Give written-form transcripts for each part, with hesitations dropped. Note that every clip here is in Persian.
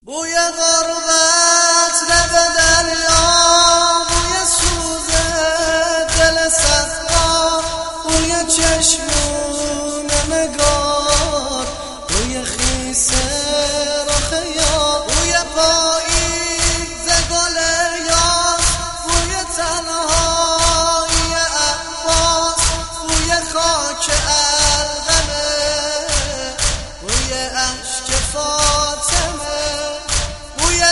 بوی غربت لب دریا، بوی سوز دل صفرا، بوی چشمون نگار، بوی خیس رخ یار، بوی پاییز گل یاس، بوی تنهایی عباس، بوی خاک القمه، بوی اشک فاطمه، بوی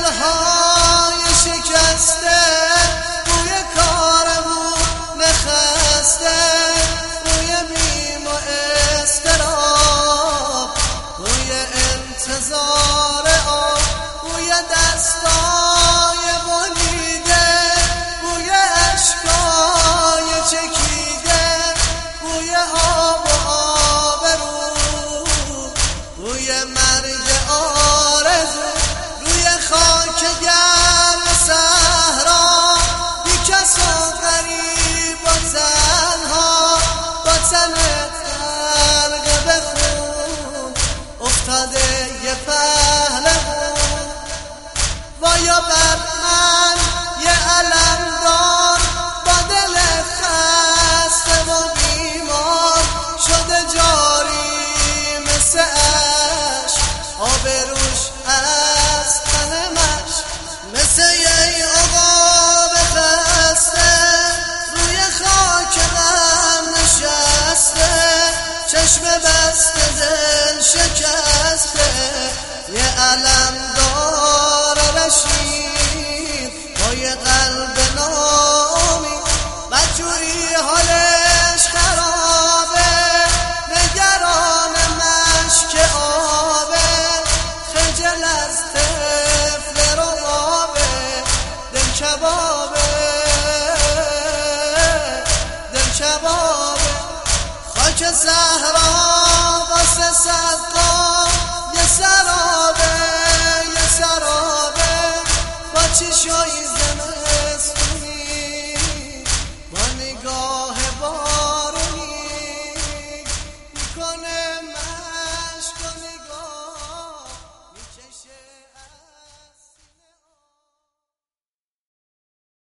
دلهای شکسته، بوی کارمون نخسته، بوی بیم و اضطراب، بوی انتظار آب، بوی دستای بریده، بوی اشکای چکیده، بوی آب و آبرو، بوی مرگ آرزو، روی خاک گرم صحرا، بی کس و غریب و تنها، با تن غرق به خون افتاده یه پهلوون. وایا بر من یه علم دار، با دل خسته و بیمار شده جاری مثل عشق، آبروش از تنمش مثل یه عقاب خسته، روی خاک غم نشسته، چشم بسته دل شکسته، یه علم دار رشید با یه قلب ناامید، بدجوری حالش خرابه، نگران مشک آبه، خجل از طفل ربابه، دل کبابه، دل کبابه، خاک صحرا واسه صدقا یه سرابه، یه سرابه، با چشای زمستونی، با نگاه بارونی میکنه